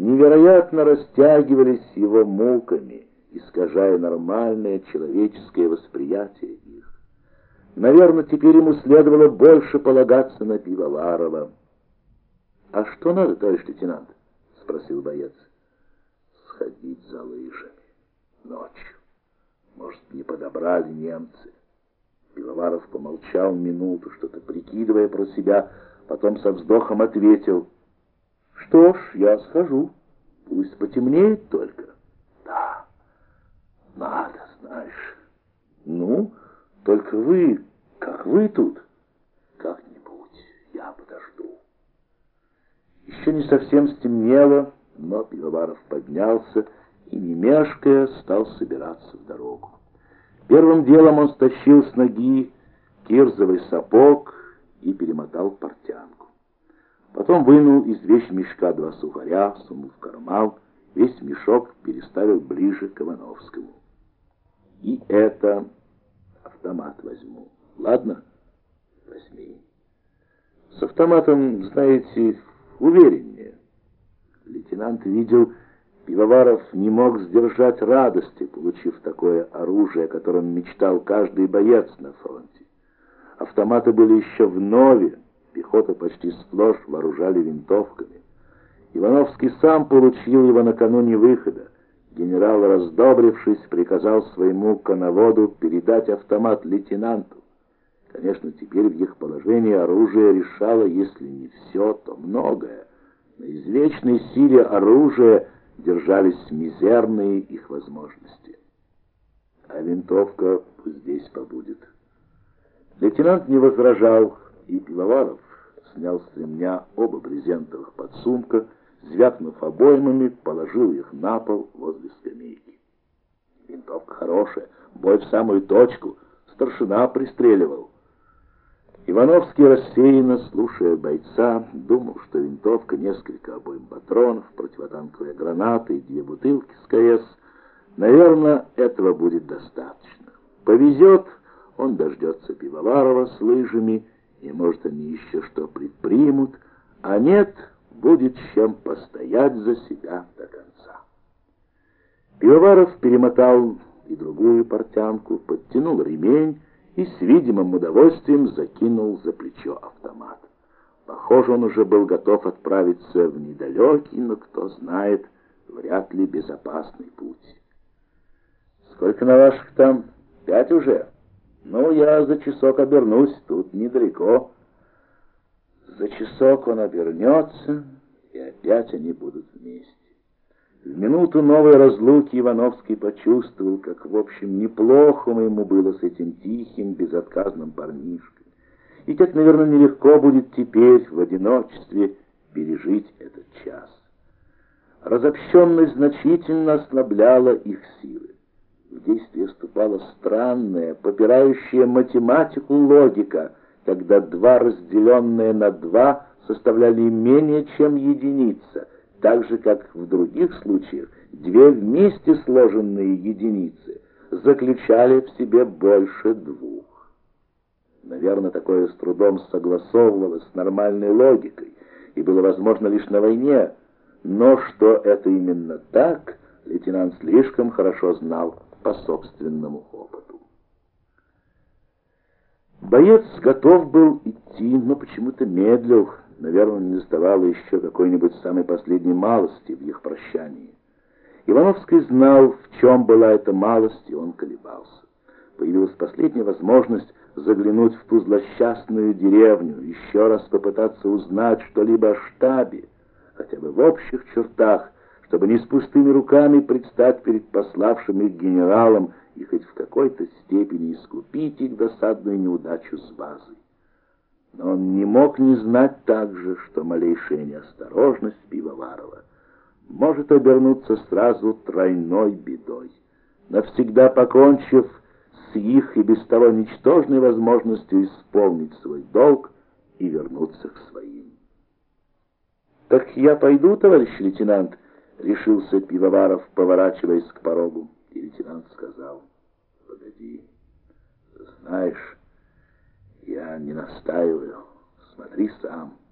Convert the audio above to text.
невероятно растягивались его муками, искажая нормальное человеческое восприятие их. Наверное, теперь ему следовало больше полагаться на Пивоварова. «А что надо, товарищ лейтенант?» — спросил боец. «Сходить за лыжами. Ночью. Может, не подобрали немцы». Пивоваров помолчал минуту, что-то прикидывая про себя, потом со вздохом ответил: «Что ж, я схожу. Пусть потемнеет только». «Да, надо, знаешь. Ну, только вы, как вы тут, как-нибудь я подожду». Еще не совсем стемнело, но Пивоваров поднялся и, не мешкая, стал собираться в дорогу. Первым делом он стащил с ноги кирзовый сапог и перемотал портянку. Потом вынул из вещмешка 2 сухаря, сунул в карман, весь мешок переставил ближе к Ивановскому. «И это автомат возьму. Ладно? Возьми. С автоматом, знаете, увереннее». Лейтенант видел, Пивоваров не мог сдержать радости, получив такое оружие, о котором мечтал каждый боец на фронте. Автоматы были еще вновь, пехота почти сплошь вооружали винтовками. Ивановский сам получил его накануне выхода. Генерал, раздобрившись, приказал своему коноводу передать автомат лейтенанту. Конечно, теперь в их положении оружие решало, если не все, то многое. На извечной силе оружия держались мизерные их возможности. А винтовка пусть здесь побудет. Лейтенант не возражал, и Пивоваров снял с ремня оба брезентовых подсумка, звякнув обоймами, положил их на пол возле скамейки. Винтовка хорошая, бой в самую точку, старшина пристреливал. Ивановский, рассеянно слушая бойца, думал, что винтовка, несколько обойм патронов, противотанковые гранаты и 2 бутылки с КС, наверное, этого будет достаточно. Повезет, он дождется Пивоварова с лыжами, и, может, они еще что предпримут, а нет, будет чем постоять за себя до конца. Пивоваров перемотал и другую портянку, подтянул ремень и с видимым удовольствием закинул за плечо автомат. Похоже, он уже был готов отправиться в недалекий, но, кто знает, вряд ли безопасный путь. «Сколько на ваших там? 5 уже? Ну, я за часок обернусь, тут недалеко». За часок он обернется, и опять они будут вместе. В минуту новой разлуки Ивановский почувствовал, как, в общем, неплохо ему было с этим тихим, безотказным парнишкой, и как, наверное, нелегко будет теперь в одиночестве пережить этот час. Разобщенность значительно ослабляла их силы. В действие вступала странная, попирающая математику логика, когда 2, разделенные на 2, составляли менее чем единица, так же, как в других случаях 2 вместе сложенные единицы заключали в себе больше 2. Наверное, такое с трудом согласовывалось с нормальной логикой и было возможно лишь на войне, но что это именно так, лейтенант слишком хорошо знал по собственному опыту. Боец готов был идти, но почему-то медлил. Наверное, не доставало еще какой-нибудь самой последней малости в их прощании. Ивановский знал, в чем была эта малость, и он колебался. Появилась последняя возможность заглянуть в ту злосчастную деревню, еще раз попытаться узнать что-либо о штабе, хотя бы в общих чертах, чтобы не с пустыми руками предстать перед пославшим их генералом и хоть в какой-то степени искупить их досадную неудачу с базой. Но он не мог не знать также, что малейшая неосторожность Пивоварова может обернуться сразу тройной бедой, навсегда покончив с их и без того ничтожной возможностью исполнить свой долг и вернуться к своим. «Так я пойду, товарищ лейтенант?» — решился Пивоваров, поворачиваясь к порогу. И лейтенант сказал: «Погоди, знаешь, я не настаиваю, смотри сам».